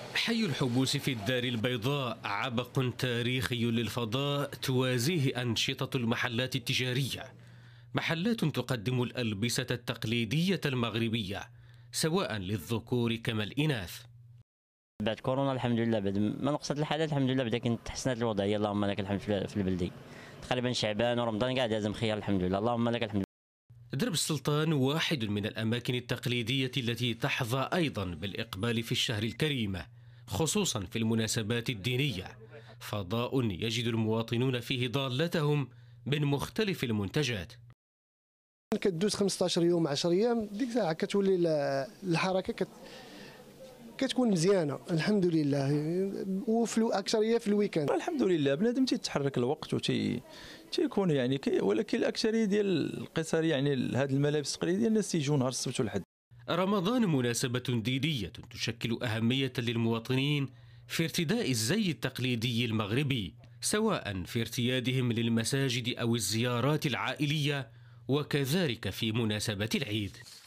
حي الحبوس في الدار البيضاء عبق تاريخي للفضاء توازيه أنشطة المحلات التجارية، محلات تقدم الألبسة التقليدية المغربية سواء للذكور كما الإناث. بعد كورونا الحمد لله، بعد ما نقصت الحالات الحمد لله بدات تحسنت الوضعيه، اللهم لك الحمد في البلدي. تقريبا شعبان ورمضان قاعد لازم خيار الحمد لله، اللهم لك الحمد. درب السلطان واحد من الأماكن التقليدية التي تحظى أيضا بالإقبال في الشهر الكريم، خصوصا في المناسبات الدينية، فضاء يجد المواطنون فيه ضالتهم من مختلف المنتجات. كدوز 15 يوم 10 ايام، ديك الساعه كتولي الحركه كتكون مزيانه الحمد لله، اكثريه في الويكاند. الحمد لله بنادم تيتحرك الوقت تيكون يعني ولكن الاكثريه ديال القصر يعني هذه الملابس التقليديه الناس تيجوا نهار السبت والحد. رمضان مناسبة دينية تشكل أهمية للمواطنين في ارتداء الزي التقليدي المغربي، سواء في ارتيادهم للمساجد أو الزيارات العائلية، وكذلك في مناسبة العيد.